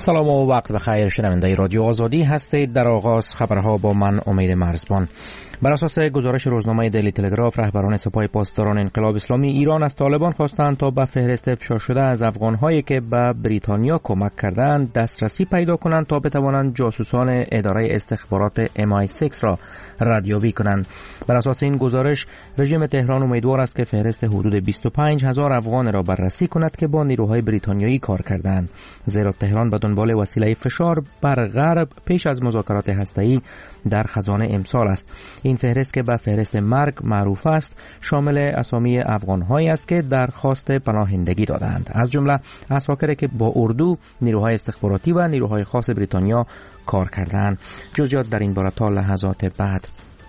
سلام و وقت بخیر. شنونده رادیو آزادی هستید. در آغاز خبرها با من امید مرزبان. بر اساس گزارش روزنامه دیلی تلگراف، رهبران سپاه پاسداران انقلاب اسلامی ایران از طالبان خواستند تا به فهرست افشا شده از افغان‌هایی که به بریتانیا کمک کردند دسترسی پیدا کنند تا بتوانند جاسوسان اداره استخبارات MI6 را ردیابی کنند. بر اساس این گزارش، رژیم تهران امیدوار است که فهرست حدود 25,000 افغان را بررسی کند که با نیروهای بریتانیایی کار کردند، زیرا تهران به دنبال وسیله فشار بر غرب پیش از مذاکرات هسته‌ای در خزانه امسال است. این فهرست که به فهرست مرگ معروف است، شامل اسامی افغان‌هایی است که درخواست پناهندگی دادند، از جمله عساکری که با اردو، نیروهای استخباراتی و نیروهای خاص بریتانیا کار کردند. جزئیات در این باره تا لحظات بعد.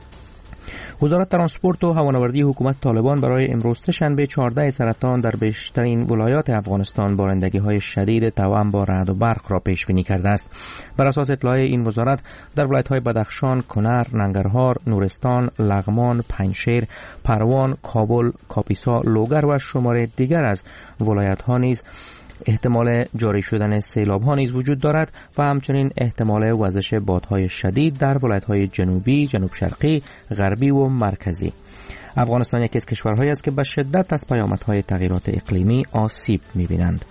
وزارت ترانسپورت و هوانوردی حکومت طالبان برای امروز سه‌شنبه 14 سرطان در بیشترین ولایات افغانستان بارندگی‌های شدید توأم با رعد و برق را پیش بینی کرده است. بر اساس اطلاع این وزارت، در ولایت‌های بدخشان، کنر، ننگرهار، نورستان، لغمان، پنجشیر، پروان، کابل، کاپیسا، لوگر و شمار دیگر از ولایت‌ها نیز احتمال جاری شدن سیلاب‌ها نیز وجود دارد و همچنین احتمال وزش بادهای شدید در ولایت‌های جنوبی، جنوب شرقی، غربی و مرکزی. افغانستان یکی از کشورهایی است که به شدت از پیامدهای تغییرات اقلیمی آسیب می‌بینند.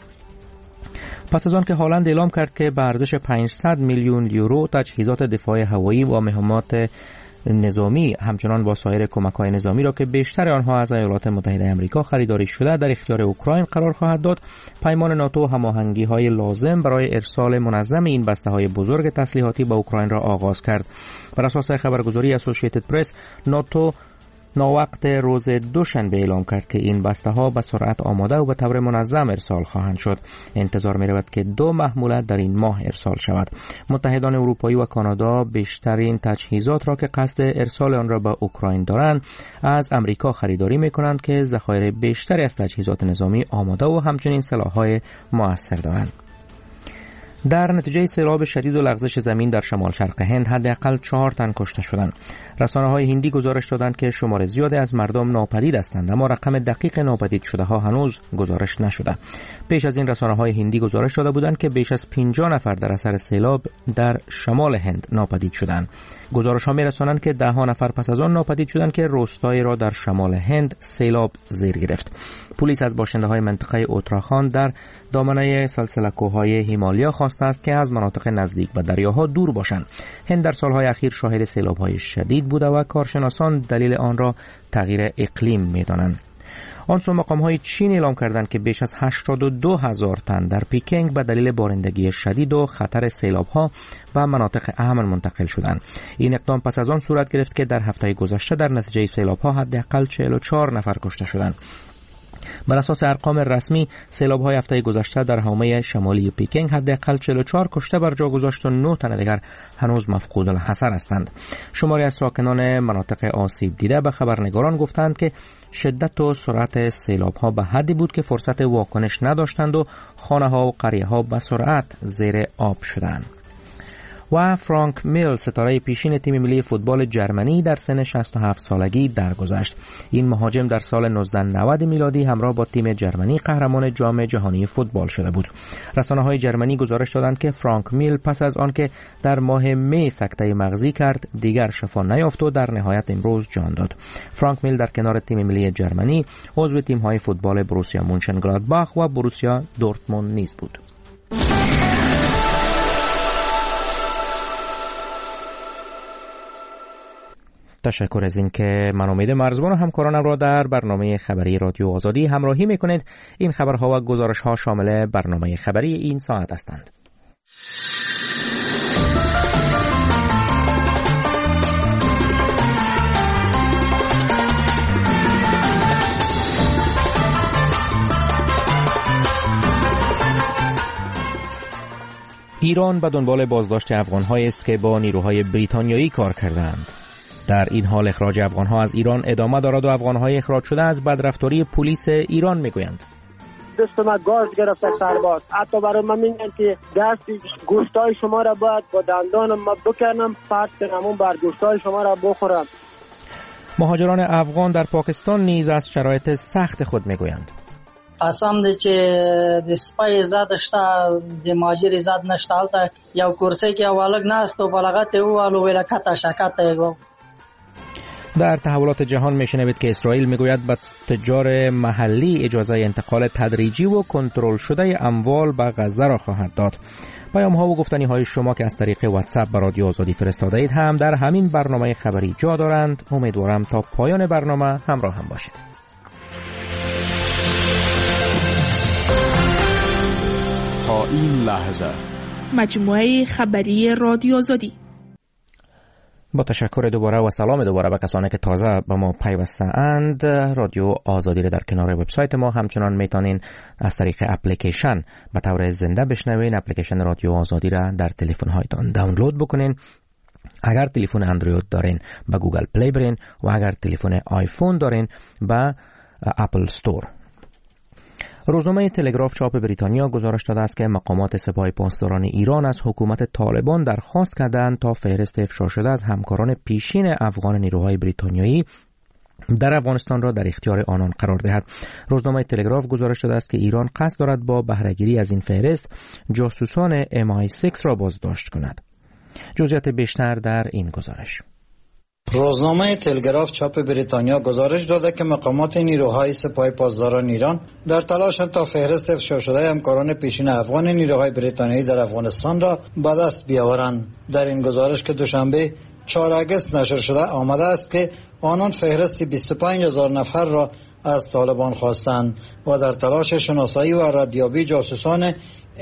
پس از آن که هالند اعلام کرد که به ارزش 500 میلیون یورو تجهیزات دفاع هوایی و مهمات نظامی همچنان با سایر کمک‌های نظامی را که بیشتر آنها از ایالات متحده آمریکا خریداری شده در اختیار اوکراین قرار خواهد داد، پیمان ناتو هماهنگی‌های لازم برای ارسال منظم این بسته‌های بزرگ تسلیحاتی به اوکراین را آغاز کرد. بر اساس خبرگزاری اسوسییتد پرس، ناتو ناوقت روز دوشنبه اعلام کرد که این بسته‌ها به سرعت آماده و به طور منظم ارسال خواهند شد. انتظار می‌رود که 2 محموله در این ماه ارسال شود. متحدان اروپایی و کانادا بیشترین تجهیزات را که قصد ارسال آن را به اوکراین دارند از امریکا خریداری می‌کنند که ذخایر بیشتری از تجهیزات نظامی آماده و همچنین سلاح‌های مؤثر دارند. در نتیجه سیلاب شدید و لغزش زمین در شمال شرق هند حداقل 4 تن کشته شدند. رسانه‌های هندی گزارش دادند که شمار زیادی از مردم ناپدید هستند، اما رقم دقیق ناپدید شده ها هنوز گزارش نشده. پیش از این رسانه‌های هندی گزارش داده بودند که بیش از 50 نفر در اثر سیلاب در شمال هند ناپدید شدند. گزارش‌ها می‌رسانند که 10 نفر پس از آن ناپدید شدند که روستایی را در شمال هند سیلاب زیر گرفت. پلیس از باشنده‌های منطقه اتراخاند در دامنه سلسله کوه‌های هیمالیا خواسته است که از مناطق نزدیک به دریاها دور باشند. هند در سالهای اخیر شاهد سیلاب‌های شدید بوده و کارشناسان دلیل آن را تغییر اقلیم می‌دانند. آن سو مقام‌های چین اعلام کردند که بیش از 82,000 تن در پیکنگ به دلیل بارندگی شدید و خطر سیلاب‌ها و مناطق امن منتقل شدند. این اقدام پس از آن صورت گرفت که در هفته گذشته در نتیجه سیلاب‌ها حداقل 44 نفر کشته شدند. بر اساس ارقام رسمی، سیلاب‌های هفته گذشته در حومه شمالی پیکنگ حداقل 44 کشته بر جا گذاشت و 9 تن دیگر هنوز مفقود الاثر هستند. شماری از ساکنان مناطق آسیب دیده به خبرنگاران گفتند که شدت و سرعت سیلاب‌ها به حدی بود که فرصت واکنش نداشتند و خانه‌ها و قریه‌ها به سرعت زیر آب شدند. و فرانک میل، ستاره پیشین تیم ملی فوتبال جرمنی، در سن 67 سالگی درگذشت. این مهاجم در سال 1990 میلادی همراه با تیم جرمنی قهرمان جام جهانی فوتبال شده بود. رسانه‌های جرمنی گزارش دادند که فرانک میل پس از آنکه در ماه می سکته مغزی کرد، دیگر شفا نیافت و در نهایت امروز جان داد. فرانک میل در کنار تیم ملی جرمنی عضو تیم‌های فوتبال بروسیا مونشنگلادباخ و بروسیا دورتموند نیز بود. تشکر از این که من امید مرزبان و همکارانم را در برنامه خبری رادیو آزادی همراهی میکنید. این خبرها و گزارشها شامل برنامه خبری این ساعت هستند. ایران به دنبال بازداشت افغان‌هایی است که با نیروهای بریتانیایی کار کردند. در این حال اخراج افغان‌ها از ایران ادامه دارد و افغان‌های اخراج شده از بدرفتاری پلیس ایران میگویند. دست ما گاز گرفته سرباز، حتی برای من میگن که دست گوشتای شما را باید با دندانم ما بکنم، پس کنم بر گوشتای شما را بخورم. مهاجران افغان در پاکستان نیز از شرایط سخت خود میگویند. قسم دی چې د سپای عزت شته د ماجر عزت نشته. هلته یو کرسی کې اولک ناست و بلغت اوالو ولکت شکت ایگو. در تحولات جهان میشنوید که اسرائیل میگوید به تجار محلی اجازه انتقال تدریجی و کنترل شده اموال به غزه را خواهد داد. پیام ها و گفتنی های شما که از طریق واتساپ به رادیو آزادی فرستاده اید هم در همین برنامه خبری جا دارند. امیدوارم تا پایان برنامه همراه هم باشید. تا این لحظه مجموعه خبری رادیو آزادی. با تشکر دوباره و سلام دوباره به کسانی که تازه به ما پیوسته اند. رادیو آزادی را در کنار وبسایت ما همچنان میتونین از طریق اپلیکیشن به طور زنده بشنوین. اپلیکیشن رادیو آزادی را در تلفن هایتان دانلود بکنین. اگر تلفن اندروید دارین به گوگل پلی برین و اگر تلفن آیفون دارین به اپل استور. روزنامه تلگراف چاپ بریتانیا گزارش داده است که مقامات سپاه پاسداران ایران از حکومت طالبان درخواست کردند تا فهرست افشا شده از همکاران پیشین افغان نیروهای بریتانیایی در افغانستان را در اختیار آنان قرار دهد. روزنامه تلگراف گزارش داده است که ایران قصد دارد با بهره‌گیری از این فهرست جاسوسان MI6 را بازداشت کند. جزئیات بیشتر در این گزارش. روزنامه تلگراف چاپ بریتانیا گزارش داده که مقامات نیروهای سپاه پاسداران ایران در تلاشند تا فهرست افشا شده همکاران پیشین افغان نیروهای بریتانیایی در افغانستان را به دست بیاورند. در این گزارش که دوشنبه 4 آگوست نشر شده آمده است که آنان فهرستی 25,000 نفر را از طالبان خواستند و در تلاش شناسایی و ردیابی جاسوسان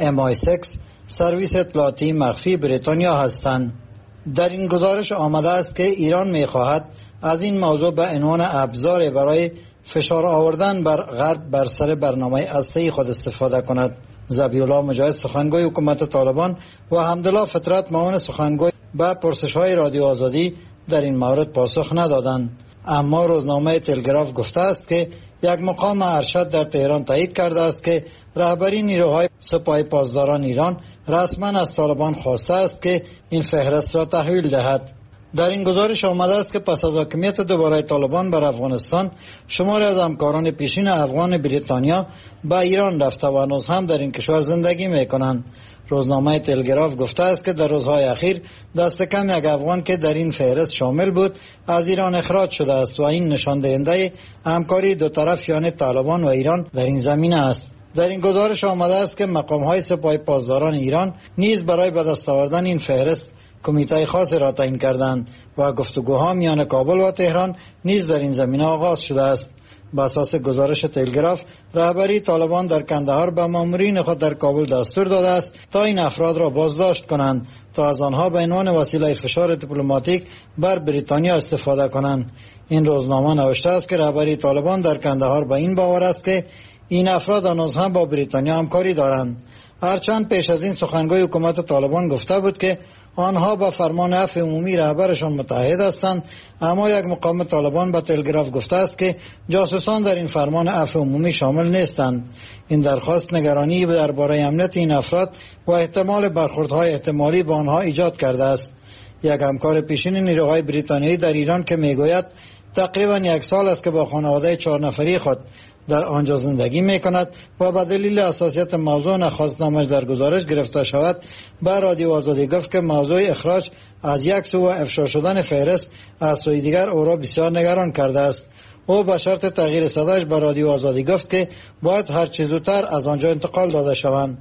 MI6 سرویس اطلاعاتی مخفی بریتانیا هستند. در این گزارش آمده است که ایران می‌خواهد از این موضوع به عنوان ابزار برای فشار آوردن بر غرب بر سر برنامه هسته‌ای خود استفاده کند. ذبیح‌الله مجاهد سخنگوی حکومت طالبان و حمدالله فطرت معاون سخنگوی به پرسش‌های رادیو آزادی در این مورد پاسخ ندادند. اما روزنامه تلگراف گفته است که یک مقام ارشد در تهران تایید کرده است که رهبری نیروهای سپاه پاسداران ایران رسما از طالبان خواسته است که این فهرست را تحویل دهد. در این گزارش آمده است که پس از حاکمیت دوباره طالبان بر افغانستان شماری از همکاران پیشین افغان بریتانیا به ایران رفته و هنوز هم در این کشور زندگی میکنند. روزنامه تلگراف گفته است که در روزهای اخیر دست کم یک افغان که در این فهرست شامل بود از ایران اخراج شده است و این نشان دهنده همکاری دو طرف یعنی طالبان و ایران در این زمینه است. در این گزارش آمده است که مقام‌های سپاه پاسداران ایران نیز برای به دست آوردن این فهرست کمیته خاص را تعیین کردند و گفتگوها میان کابل و تهران نیز در این زمینه آغاز شده است. بر اساس گزارش تلگراف رهبری طالبان در کندهار به مامورین خود در کابل دستور داده است تا این افراد را بازداشت کنند تا از آنها به عنوان وسیله فشار دیپلماتیک بر بریتانیا استفاده کنند. این روزنامه نوشته است که رهبری طالبان در کندهار به این باور است که این افراد هنوز هم با بریتانیا همکاری دارند. هرچند پیش از این سخنگوی حکومت طالبان گفته بود که آنها با فرمان عفو عمومی رهبرشان متحد هستند، اما یک مقام طالبان به تلگراف گفته است که جاسوسان در این فرمان عفو عمومی شامل نیستند. این درخواست نگرانی درباره امنیت این افراد و احتمال برخوردهای احتمالی با آنها ایجاد کرده است. یک همکار پیشین نیروهای بریتانیایی در ایران که میگوید تقریبا 1 سال است که با خانواده 4 نفری خود در آنجا زندگی می کند و به دلیل حساسیت موضوع نخواست نامش در گزارش گرفته شود به رادیو آزادی گفت که موضوع اخراج از یک سو و افشا شدن فهرست از سوی دیگر او را بسیار نگران کرده است. او به شرط تغییر صدایش به رادیو آزادی گفت که باید هر چه زودتر از آنجا انتقال داده شوند.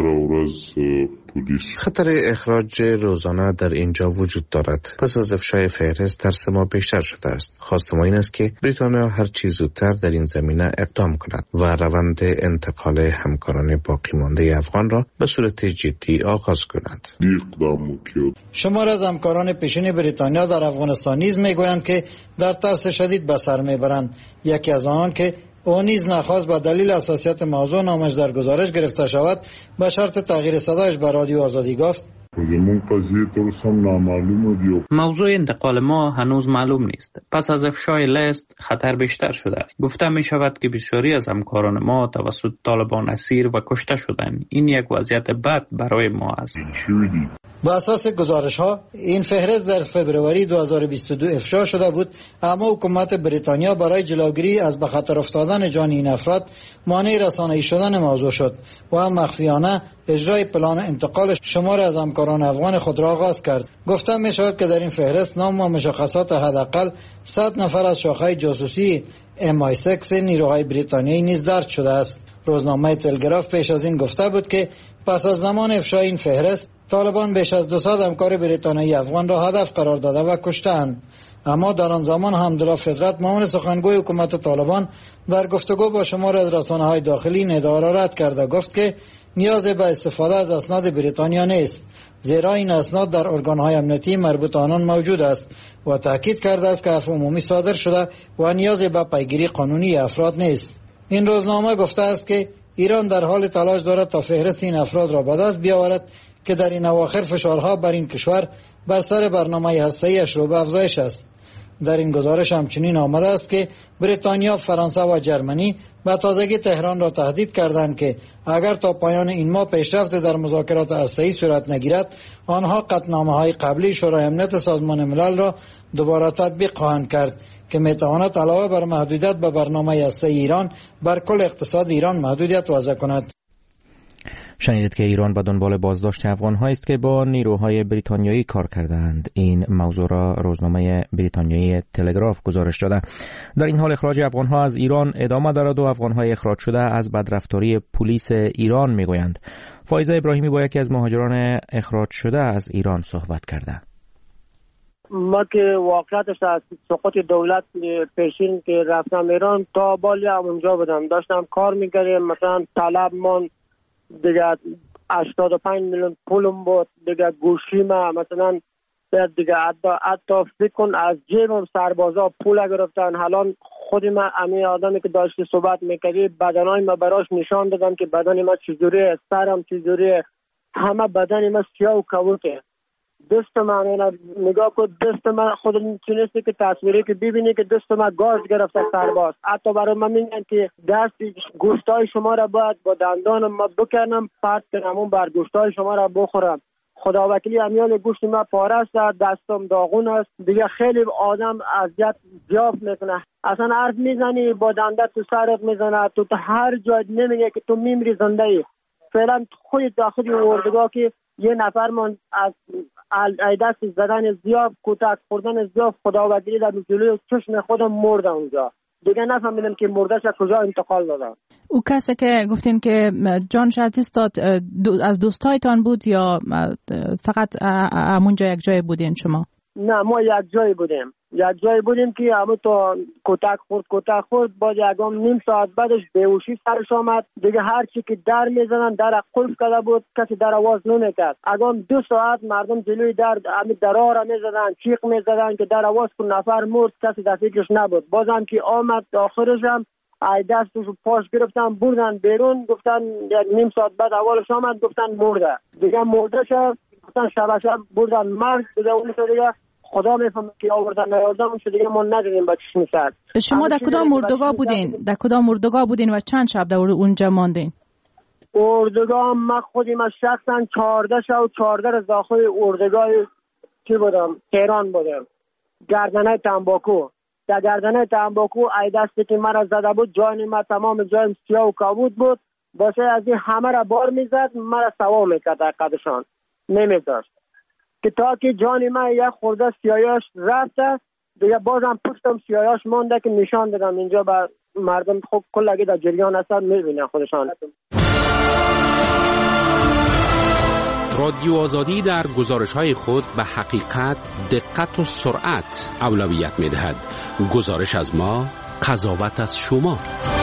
خطر اخراج روزانه در اینجا وجود دارد. پس از افشای فهرست ترس ما بیشتر شده است. خواست ما این است که بریتانیا هر چه زودتر در این زمینه اقدام کند و روند انتقال همکاران باقی مانده افغان را به صورت جدی آغاز کند. شمار از همکاران پیشین بریتانیا در افغانستان نیز میگویند که در ترس شدید به سر میبرند. یکی از آنان که او نیز نخواست با دلیل حساسیت موضوع نامش در گزارش گرفته شود به شرط تغییر صدایش به رادیو آزادی گفت موضوع انتقال ما هنوز معلوم نیست. پس از افشای لیست خطر بیشتر شده است. گفته می شود که بسیاری از همکاران ما توسط طالبان اسیر و کشته شدند. این یک وضعیت بد برای ما است. با اساس گزارش ها این فهرست در فوریه 2022 افشا شده بود، اما حکومت بریتانیا برای جلوگیری از به خطر افتادن جان این افراد مانع رسانه‌ای شدن موضوع شد و هم مخفیانه اجرای پلان انتقال شمار از همکاران افغان خود را آغاز کرد. گفته می شود که در این فهرست نام و مشخصات حداقل 100 نفر از شاخه جاسوسی MI6 نیروهای بریتانیایی نیز درج شده است. روزنامه تلگراف پیش از این گفته بود که پس از زمان افشای این فهرست طالبان بیش از 200 همکار بریتانیایی افغان را هدف قرار داده و کشتند. اما در آن زمان حمدالله فطرت معاون سخنگوی حکومت طالبان در گفتگو با شمار از رسانه‌های داخلی این ادعا را رد کرده، گفت که نیاز به استفاده از اسناد بریتانیا نیست، زیرا این اسناد در ارگان‌های امنیتی مربوط آنان موجود است و تاکید کرده است که عفو عمومی صادر شده و نیاز به پیگیری قانونی افراد نیست. این روزنامه گفته است که ایران در حال تلاش دارد تا فهرست این افراد را به دست بیاورد که در این اواخر فشارها بر این کشور بر سر برنامه هسته‌ای‌اش رو به افزایش است. در این گزارش همچنین آمده است که بریتانیا، فرانسه و جرمنی به تازگی تهران را تهدید کردند که اگر تا پایان این ماه پیشرفت در مذاکرات هسته‌ای صورت نگیرد، آنها قطعنامه‌های قبلی شورای امنیت سازمان ملل را دوباره تطبیق خواهند کرد که می‌تواند علاوه بر محدودیت به برنامه هسته‌ای ایران بر کل اقتصاد ایران محدودیت وضع کند. شنیدید که ایران به دنبال بازداشت افغان‌هایی است که با نیروهای بریتانیایی کار کردند. این موضوع را روزنامه بریتانیایی تلگراف گزارش داده. در این حال اخراج افغان‌ها از ایران ادامه دارد و افغان‌های اخراج شده از بدرفتاری پلیس ایران میگویند. فایزه ابراهیمی با یکی از مهاجران اخراج شده از ایران صحبت کرده. ما که واقعیتش از سقوط دولت پیشین که رفتم ایران تا بالی هم اونجا بودم، داشتم کار میکردم، مثلا طلب من دیگه 85 میلیون پولم بود، دیگه گوشی ما مثلا دیگه حتی فکر کن از جیبم سربازا پول گرفتن. حالا خودی من امی آدمی که داشتی صحبت میکردی بدنای ما براش نشان دادم که بدن ما چجوریه، سرم چجوریه، همه بدن ما سیاه و کبوته. دست من نگاه کن، دست من خود تونستی که تصویری که ببینی که دست من گاز گرفته سرباز. حتی برای من میگن که دست گوشتای شما را باید با دندانم ما بکنم پرت کنم اون بر گوشتای شما را بخورم. خدا وکیلی امیال گوشت ما پاره است، دستم داغون است. دیگه خیلی آدم اذیت زیاد میکنه. اصلا حرف میزنی با دنده تو سرت میزنه، تو هر جای نمیگه که تو میمیری زنده ای. فعلا خودت داخل اردوگاه که یه نفر من از دست زدن زیاد، کتک خوردن زیاد، خدا وکیلی در جلوی چشم خودم مردم اونجا. دیگه نفهمیدم که مردش کجا انتقال دادن. او کسی که گفتین که جانش از دست داد از دوستایتان بود یا فقط همونجا یک جای بودین شما؟ نه، ما یک جای بودیم که همون تو کتک خورد بعد یکم نیم ساعت بعدش بیهوشی سرش آمد. دیگه هر چی که در میزنن در قلف کرده بود، کسی در آواز نمیکرد. اگم 2 ساعت مردم جلوی درها را میزدن، چیق میزدن که در آواز کن، نفر مرد، کسی در فکرش نبود. بازم که آمد آخرش هم ای دستش پاش گرفتن بردن بیرون، گفتن یک نیم ساعت بعد اولش آمد گفتن مرده. دیگه مرده شد، گفتن شب بردن مرد. دیگه اونش دیگه خدا میفهمه که آوردن نیاوردن، اون دیگه ما ندیدیم با چشم سر. شما در کدام اردوگاه بودین و چند شب در اونجا ماندین؟ اردوگاه ما خودم شخصا 14 شب و 14 روز داخل اردوگاه چی بودم؟ تهران بودم. گردنه تنباکو. در گردنه تنباکو ای دستی که مرا زده بود، جان ما تمام جایم سیاه و کبود بود. باشه از این همه را بار میزد، مرا سوا میکرد در قدشان نمیداشت که تا که جان من یک خورده سیاهش رفته، دیگه بازم پشتم سیاهش مونده که نشان دادم اینجا به مردم. خوب کلگی در جریان هستن میبینن خودشان. رادیو آزادی در گزارش‌های خود به حقیقت، دقت و سرعت اولویت می‌دهد. گزارش از ما، قضاوت از شما.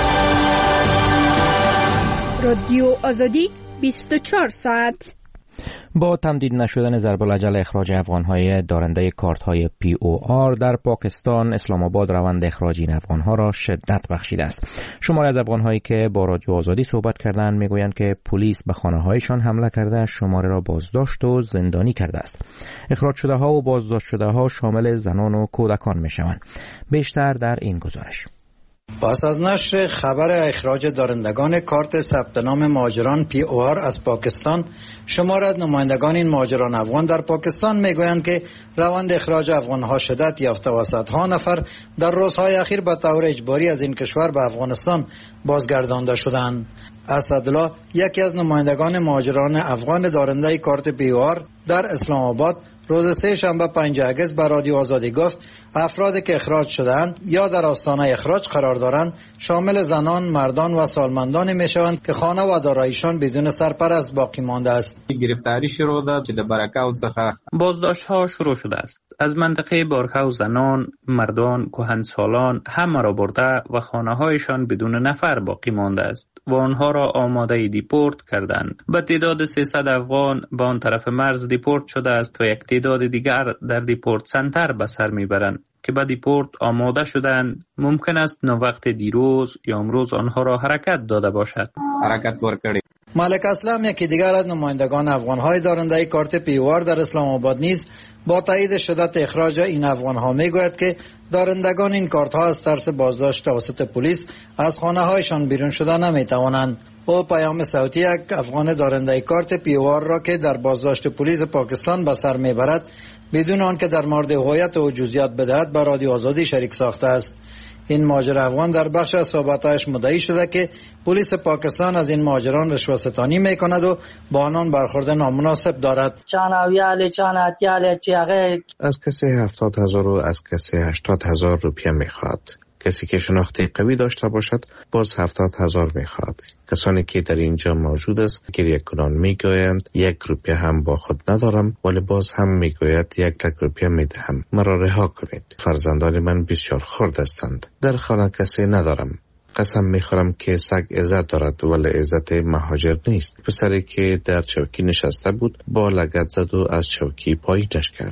رادیو آزادی 24 ساعت. با تمدید نشدن ضرب الاجل اخراج افغان‌های دارنده کارت‌های POR در پاکستان، اسلام آباد روند اخراج این افغان‌ها را شدت بخشیده است. شماری از افغان‌هایی که با رادیو آزادی صحبت کردند میگویند که پلیس به خانه‌هایشان حمله کرده، شماره را بازداشت و زندانی کرده است. اخراج شده‌ها و بازداشت شده‌ها شامل زنان و کودکان می‌شوند. بیشتر در این گزارش. پس از نشر خبر اخراج دارندگان کارت ثبت نام مهاجران POR از پاکستان، شمار از نمایندگان این مهاجران افغان در پاکستان میگویند که روند اخراج افغانها شدت یافته و صدها نفر در روزهای اخیر به طور اجباری از این کشور به افغانستان بازگردانده شدند. اسدالله، یکی از نمایندگان مهاجران افغان دارنده کارت POR در اسلام آباد، روز سه شنبه 5 اگست به رادیو آزادی گفت افرادی که اخراج شده‌اند یا در آستانه اخراج قرار دارند شامل زنان، مردان و سالمندان میشوند که خانه و داراییشان بدون سرپرست باقی مانده است. گرفتاری شروع داد که در برکاو څخه بازداشت‌ها شروع شده است. از منطقه بارکاو زنان، مردان، کهنسالان همه را برده و خانه‌هایشان بدون نفر باقی مانده است و آنها را آماده دیپورت کردند. به تعداد 300 افغان به آن طرف مرز دیپورت شده است و یک تعداد دیگر در دیپورت سنتر به سر میبرند که به دیپورت آماده شدند. ممکن است وقت دیروز یا امروز آنها را حرکت داده باشد. حرکت ورکړي. ملک اسلم، یکی دیگر از نمایندگان افغان‌های دارنده کارت POR در اسلام آباد نیز با تایید شدت اخراج این افغان‌ها میگوید که دارندگان این کارت‌ها از ترس بازداشت توسط پلیس از خانه‌هایشان بیرون شده نمی‌توانند. او پیام صوتی یک افغان دارنده کارت POR را که در بازداشت پلیس پاکستان به سر میبرد بدون آنکه در مورد هویت او جزئیات بدهد به رادیو آزادی شریک ساخته است. این مهاجر افغان در بخش از صحبت‌هایش مدعی شده که پلیس پاکستان از این مهاجران رشوه‌ستانی می‌کند و با آنان برخورد نامناسب دارد. از کسی 70,000 و از کسی 80,000 روپیه می‌خواد. کسی که شناخت قوی داشته باشد باز 70,000 میخواد. کسانی که در اینجا موجود است گریه کنان میگویند 1 روپیه هم با خود ندارم، ولی باز هم میگوید 1,00,000 روپیه میدهم، مرا رها کنید. فرزندان من بسیار خرد هستند، در خانه کسی ندارم. قسم میخورم که سگ عزت دارد ولی عزت مهاجر نیست. پسری که در چوکی نشسته بود با لگد زد و از چوکی پایینش کرد.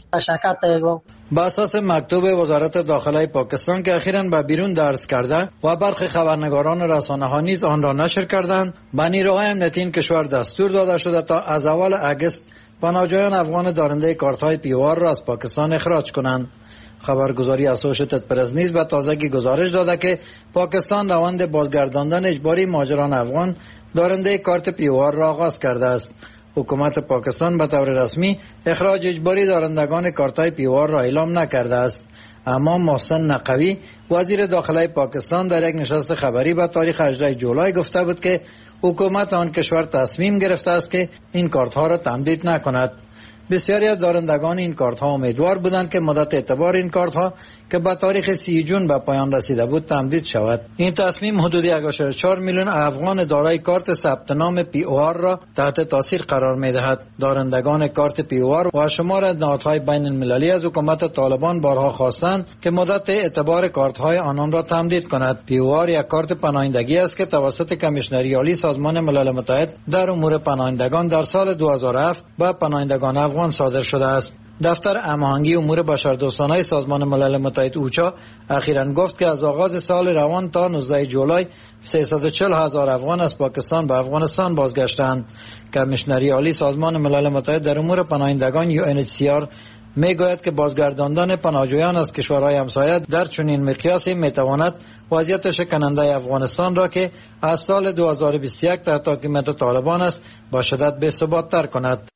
با اساس مکتوب وزارت داخله پاکستان که اخیراً به بیرون درس کرده و برخی خبرنگاران رسانه‌ها نیز آن را نشر کردند، به نیروهای امنیتی این کشور دستور داده شده تا از اول اگست پناهجویان افغان دارنده کارت‌های POR را از پاکستان اخراج کنند. خبرگزاری اسوشیتد پرس نیز به تازگی گزارش داده که پاکستان روند بازگرداندن اجباری مهاجران افغان دارنده کارت POR را آغاز کرده است. حکومت پاکستان به طور رسمی اخراج اجباری دارندگان کارت‌های POR را اعلام نکرده است، اما محسن نقوی وزیر داخله پاکستان در یک نشست خبری به تاریخ 18 جولای گفته بود که حکومت آن کشور تصمیم گرفته است که این کارت‌ها را تمدید نکند. بسیاری از دارندگان این کارت‌ها امیدوار بودند که مدت اعتبار این کارت‌ها که به تاریخ 30 جون به پایان رسیده بود تمدید شود. این تصمیم حدود 1.4 میلیون افغان دارای کارت ثبت نام POR را تحت تاثیر قرار می‌دهد. دارندگان کارت POR و شمار از نهادهای بین المللی از حکومت طالبان بارها خواستند که مدت اعتبار کارت‌های آنان را تمدید کند. POR یک کارت پناهندگی است که توسط کمیشنری عالی سازمان ملل متحد در امور پناهندگان در سال 2007 به پناهندگان افغان صادر شده است. دفتر هماهنگی امور بشردوستانه سازمان ملل متحد اوچا اخیراً گفت که از آغاز سال روان تا 19 جولای 340,000 افغان از پاکستان به افغانستان بازگشتند. کمیشنری عالی سازمان ملل متحد در امور پناهندگان UNHCR میگوید که بازگرداندن پناهجویان از کشورهای همسایه در چنین مقیاسی میتواند وضعیت شکننده افغانستان را که از سال 2021 تحت حاکمیت طالبان است با شدت بی‌ثبات‌تر کند.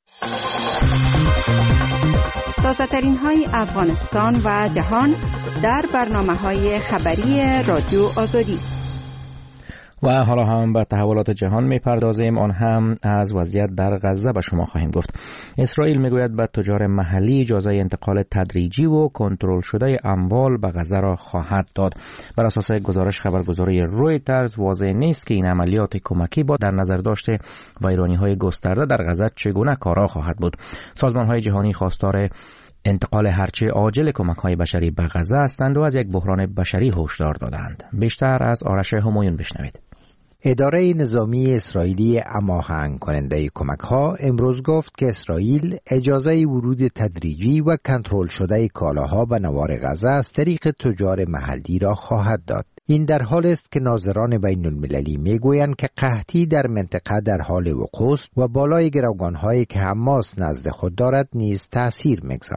تازه‌ترین های افغانستان و جهان در برنامه‌های خبری رادیو آزادی. و حالا هم به تحولات جهان میپردازیم، آن هم از وضعیت در غزه به شما خواهیم گفت. اسرائیل میگوید به تجار محلی اجازه انتقال تدریجی و کنترل شده اموال به غزه را خواهد داد. بر اساس گزارش خبرگزاری رویترز واضح نیست که این عملیات کمکی با در نظر داشته ویرانی‌های گسترده در غزه چگونه کارا خواهد بود. سازمان‌های جهانی خواستار انتقال هرچه عاجل کمک‌های بشری به غزه هستند و از یک بحران بشری هشدار دادند. بیشتر از آرش همایون بشنوید. اداره نظامی اسرائیلی هماهنگ کننده کمک‌ها امروز گفت که اسرائیل اجازه ورود تدریجی و کنترل شده کالاها به نوار غزه از طریق تجار محلی را خواهد داد. این در حال است که ناظران بین المللی میگویند که قحطی در منطقه در حال وقوع است و بالای گروگان‌هایی که حماس نزد خود دارد نیز تأثیر می‌گذارد.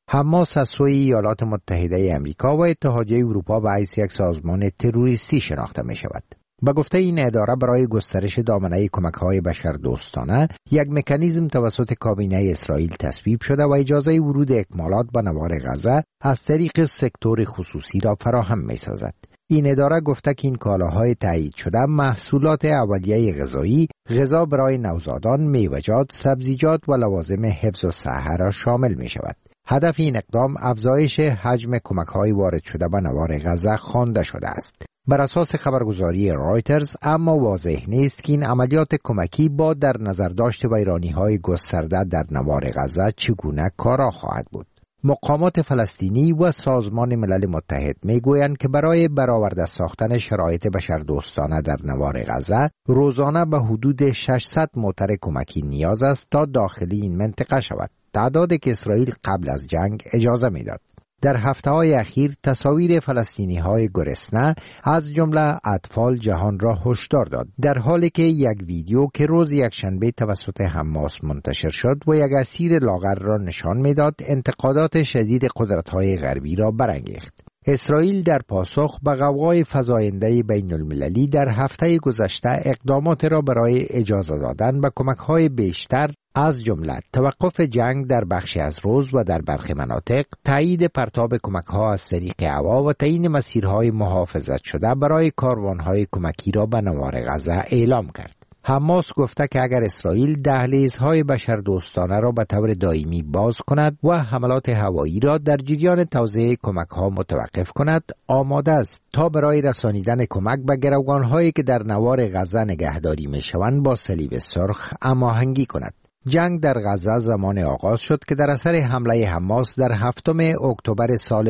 حماس از سوی ایالات متحده امریکا و اتحادیه اروپا به حیث یک سازمان تروریستی شناخته می شود. به گفته این اداره برای گسترش دامنه کمک‌های بشردوستانه یک مکانیزم توسط کابینه اسرائیل تصویب شده و اجازه ورود اکمالات به نوار غزه از طریق سکتور خصوصی را فراهم می‌سازد. این اداره گفته که این کالاهای تایید شده محصولات اولیه غذایی، غذا برای نوزادان، میوه‌جات، سبزیجات و لوازم حفظ الصحه را شامل می‌شود. هدف این اقدام افزایش حجم کمک‌های وارد شده به نوار غزه خوانده شده است. بر اساس خبرگزاری رایترز اما واضح نیست که این عملیات کمکی با در نظر داشت ویرانی‌های گسترده در نوار غزه چگونه کارا خواهد بود. مقامات فلسطینی و سازمان ملل متحد میگویند که برای برآورده ساختن شرایط بشردوستانه در نوار غزه روزانه به حدود 600 موتر کمکی نیاز است تا داخلی این منطقه شود. تعدادی که اسرائیل قبل از جنگ اجازه میداد. در هفته‌های اخیر تصاویر فلسطینی‌های گرسنه از جمله اطفال جهان را هشدار داد، در حالی که یک ویدیو که روز یکشنبه توسط حماس منتشر شد و یک اسیر لاغر را نشان می‌داد انتقادات شدید قدرت‌های غربی را برانگیخت. اسرائیل در پاسخ به غوغای فزاینده بین المللی در هفته گذشته اقدامات را برای اجازه دادن به کمک‌های بیشتر از جمله توقف جنگ در بخشی از روز و در برخی مناطق، تایید پرتاب کمک‌ها از طریق هوا و تعیین مسیرهای محافظت شده برای کاروان‌های کمکی را به نوار غزه اعلام کرد. حماس گفته که اگر اسرائیل دهلیزهای بشردوستانه را به طور دائمی باز کند و حملات هوایی را در جریان توزیع کمک‌ها متوقف کند، آماده است تا برای رسانیدن کمک به گروگان‌هایی که در نوار غزه نگهداری می‌شوند با صلیب سرخ هماهنگی کند. جنگ در غزه زمان آغاز شد که در اثر حمله حماس در 7 اکتبر سال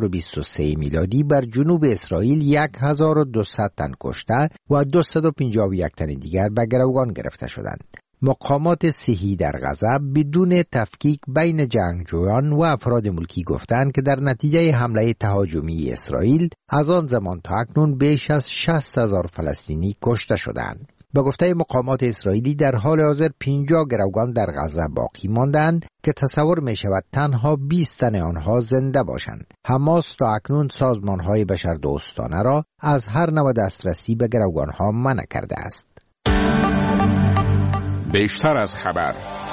2023 میلادی بر جنوب اسرائیل 1200 تن کشته و 251 تن دیگر به گروگان گرفته شدند. مقامات صحی در غزه بدون تفکیک بین جنگجویان و افراد ملکی گفتند که در نتیجه حمله تهاجمی اسرائیل از آن زمان تا اکنون بیش از 60,000 فلسطینی کشته شدند. به گفته مقامات اسرائیلی در حال حاضر 50 گروگان در غزه باقی ماندند که تصور می شود تنها 20 تن آنها زنده باشند. حماس تا اکنون سازمان‌های بشردوستانه را از هر نوع دسترسی به گروگان‌ها منع کرده است. بیشتر از خبر.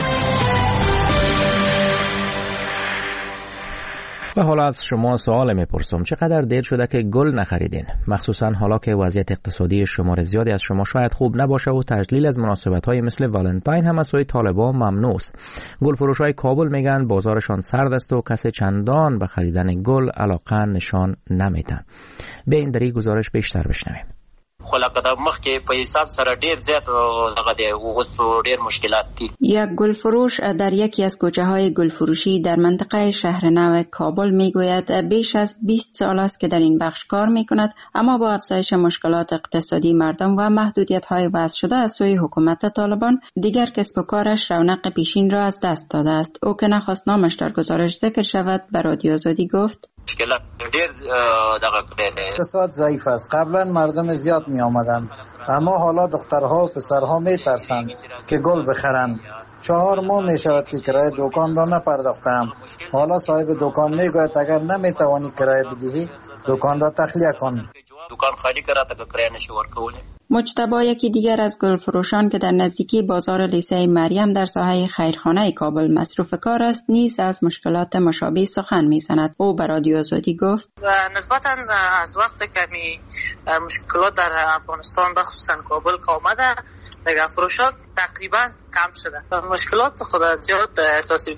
و حالا از شما سوال میپرسم، چقدر دیر شده که گل نخریدین؟ مخصوصا حالا که وضعیت اقتصادی شمار زیادی از شما شاید خوب نباشه و تجلیل از مناسبت‌های مثل والنتاین هم از سوی طالبان ممنوع است. گل فروشای کابل میگن بازارشان سرد است و کسی چندان به خریدن گل علاقه نشان نمیده. به این دری گزارش بیشتر بشنویم. خلق د مخ کې په حساب سره ډیر زیات دغه دی او اوس ډیر مشکلات دي. یک گلفروش در یکی از کوچه‌های گلفروشی در منطقه شهر نو کابل میگوید بیش از 20 سال است که در این بخش کار میکند، اما با افزایش مشکلات اقتصادی مردم و محدودیت‌های وضع شده از سوی حکومت طالبان دیگر کسب و کارش رونق پیشین را از دست داده است. او که نخواست نامش در گزارش ذکر شود به رادیو آزادی گفت مشکلات ډیر دغه اقتصاد ضعیف است. قبلا مردم زیاد می آمدند، اما حالا دخترها و پسرها می ترسند که گل بخرند. 4 ماه می شود که کرایه دکان را نپرداختم. حالا صاحب دکان می گوید اگر نمی توانی کرایه بدهی دکان را تخلیه کن. دکان خالی کرا تا کرایه نشي ورکولی. مجتبی یکی دیگر از گلفروشان که در نزدیکی بازار لیسه مریم در ساحه خیرخانه کابل مصروف کار است نیز از مشکلات مشابه سخن میزند. او به رادیو آزادی گفت نسبتا از وقت کمی مشکلات در افغانستان بخصوصا کابل که آمده در فروشات تقریبا کم شده. مشکلات خود زیاد تاثیر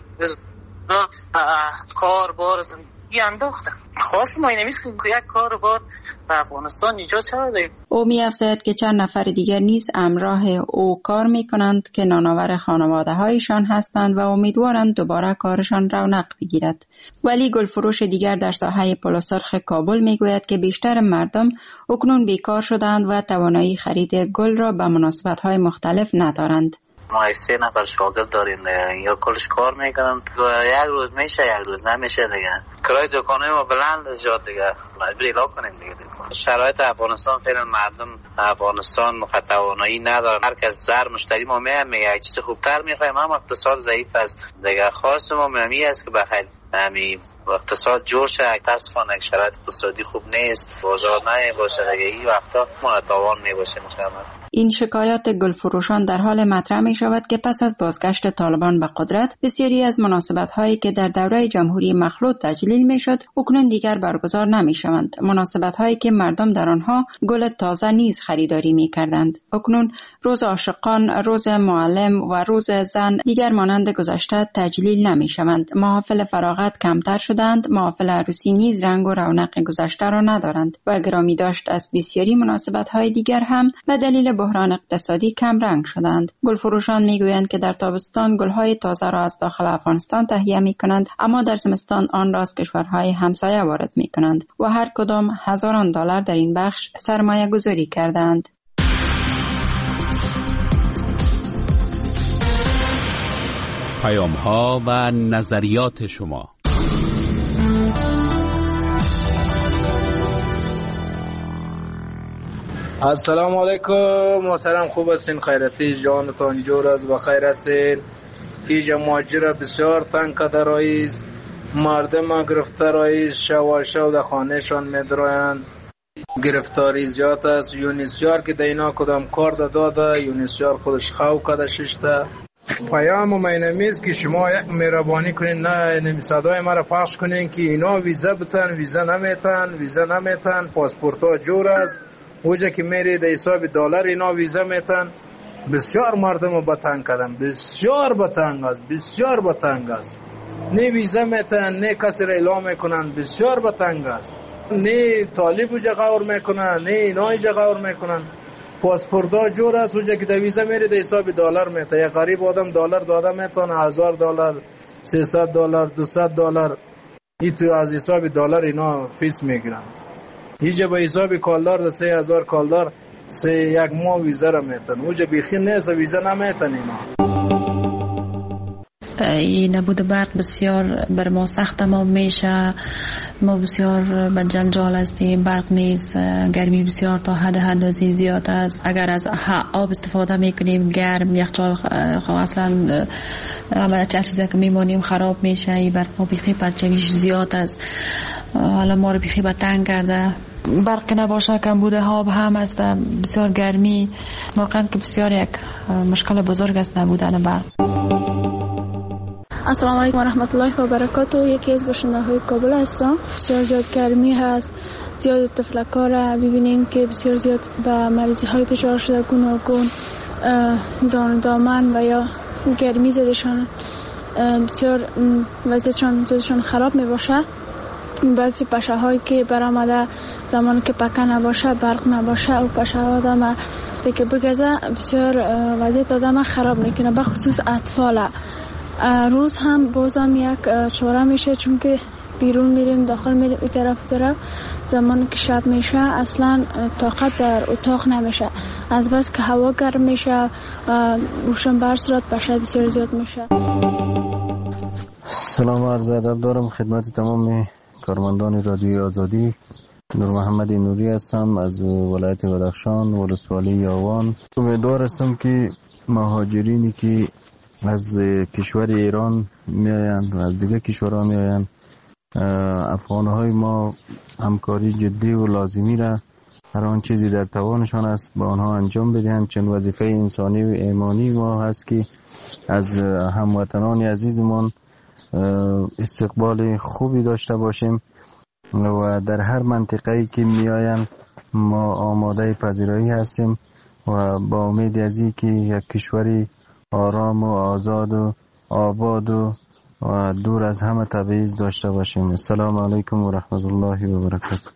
کار بار زندگی انداخته. خواست ما اینمیست که یک کار بار در افغانستان ایجاد شده. او می افزاید که چند نفر دیگر نیز همراه او کار می کنند که نانآور خانواده هایشان هستند و امیدوارند دوباره کارشان رونق بگیرد. ولی گلفروش دیگر در ساحه پل سرخ کابل می گوید که بیشتر مردم اکنون بیکار شدند و توانایی خرید گل را به مناسبت های مختلف ندارند. ما 3 نفر شاگرد داریم دیگه، یا کلش کار میکنن، یک روز میشه یک روز نمیشه دیگه. کرای دکانه ما بلند زیاد دیگه، مجبور اعلام کنیم دیگه. شرایط افغانستان فعلا مردم افغانستان توانایی ندارن، هر کس زر مشتری ما میگه یک چیز خوبتر میخوایم، هم اقتصاد ضعیف است دیگه. خواست ما مهمی است که بخیر همین اقتصاد جور شه. متاسفانه شرایط اقتصادی خوب نیست، بازار نمیباشه دیگه، این وقتا ما تاوان میباشه. این شکایات گلفروشان در حال مطرح می شود که پس از بازگشت طالبان به قدرت بسیاری از مناسبت هایی که در دوره جمهوری مخلوط تجلیل می شد اکنون دیگر برگزار نمی شوند. مناسبت هایی که مردم در آنها گل تازه نیز خریداری می کردند اکنون روز عاشقان، روز معلم و روز زن دیگر مانند گذشته تجلیل نمی شوند. محافل فراغت کمتر شدند، محافل عروسی نیز رنگ و رونق گذشته را ندارند و گرامی داشت از بسیاری مناسبت های دیگر هم به دلیل بحران اقتصادی کم رنگ شدند. گلفروشان میگویند که در تابستان گلهای تازه را از داخل افغانستان تهیه می کنند، اما در زمستان آن را از کشورهای همسایه وارد می کنند و هر کدام هزاران دلار در این بخش سرمایه گذاری کردند. پیام ها و نظریات شما. السلام علیکم محترم، خوب هستین؟ خیرتی جانتان جور است و خیر هستین؟ اینجا ماجرا بسیار تنگ کرده رئیس، مردم گرفته رئیس، شو در خانه شان میدراین، گرفتاری زیاد است. یونیسیار که دینا کدام کار داده، یونیسیار خودش خو کده ششته. پیام مینمیز که شما یک مهربانی کنین، نه صدای مرا پخش کنین که اینا ویزا بتن، ویزا نمیتن، پاسپورت ها جور است، اوجا که میری در حساب دلار اینا ویزا میتن. بسیار مردم رو بتنگ کردن، بسیار بتنگ است. نه ویزا میتن، نه کسی را اعلام میکنن، بسیار بتنگ است. نه طالب اوجا غور میکنن، نه اینا ایجا غور میکنن. پاسپورت ها جور است، اوجا که در ویزا میری در حساب دلار میتن. یک غریب آدم دلار داده میتونه، $1000 $300 $200 این تو از حساب دلار اینا فیس میگیرن. اینجا به حساب کالدار ده 3000 کالدار یک ماه ویزا را میتن. اوجا بیخی نیست، ویزا نمیتن اینا. این نبود برق بسیار بر ما سخت تمام میشه، ما بسیار به جنجال هستیم، برق نیست، گرمی بسیار تا حد زیاد است. اگر از آب استفاده میکنیم گرم، یخچال اصلا هر چیزی که میمانیم خراب میشه. این برق ما بیخی پرچویش زیاد است، حالا ما رو بیخی به تنگ کرده. برق نباشه کم بوده آب هم است، بسیار گرمی، واقعا که بسیار یک مشکل بزرگ است نبودن برق. السلام علیکم و رحمت الله و برکاته. یکی از باشنده های کابل هستم. بسیار زیاد گرمی هست، زیاد تفلک‌ها را ببینیم که بسیار زیاد به مریضی های دچار شده، گوناگون دامن و یا گرمی زدشان، بسیار وضعشان خراب می باشه. بعضی پشه هایی که برآمده زمانی که پکه نباشه، برق نباشه و پشه ها آدم که بگذه بسیار وضعیت آدم خراب میکنه، به خصوص اطفال. روز هم بازم یک چاره میشه، چون که بیرون میریم داخل میریم این طرف زمان که شب میشه اصلا طاقت در اتاق نمیشه، از بس که هوا گرم میشه روشن بر صورت بشه بسیار زیاد میشه. سلام عرض ادب دارم خدمت تمام کارمندان رادیوی آزادی. نور محمد نوری هستم از ولایت بدخشان، ولسوالی یاوان. امیدوار هستم که مهاجرینی که از کشور ایران میآیند و از دیگه کشورها میآیند، افغانهای ما همکاری جدی و لازمی را هر آن چیزی در توانشان است با آنها انجام بدهند، چون وظیفه انسانی و ایمانی ما هست که از هموطنان عزیزمان استقبال خوبی داشته باشیم و در هر منطقه‌ای که میآیند ما آماده پذیرایی هستیم و با امید از این که یک کشوری آرام و آزاد و آباد و دور از همه تبعیض داشته باشیم. السلام علیکم و رحمت الله و برکاته.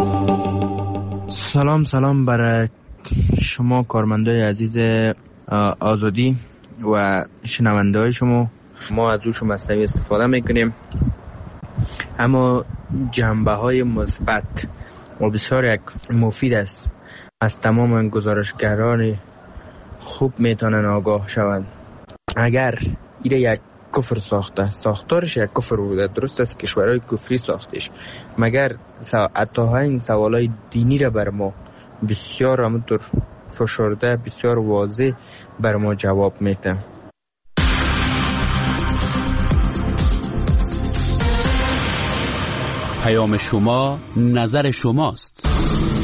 سلام برای شما کارمندای عزیز آزادی و شنونده های شما. ما از روش مصنوی استفاده میکنیم، اما جنبه های مثبت و بسیار یک مفید است. از تمام گزارشگران خوب میتونن آگاه شوند اگر ایره یک کفر ساخته، ساختارش یک کفر بوده، درست است کشورهای کفری ساختش، مگر اتاها این سوالای دینی را بر ما بسیار همونطور فشرده، بسیار واضح بر ما جواب میده. پیام شما، نظر شماست.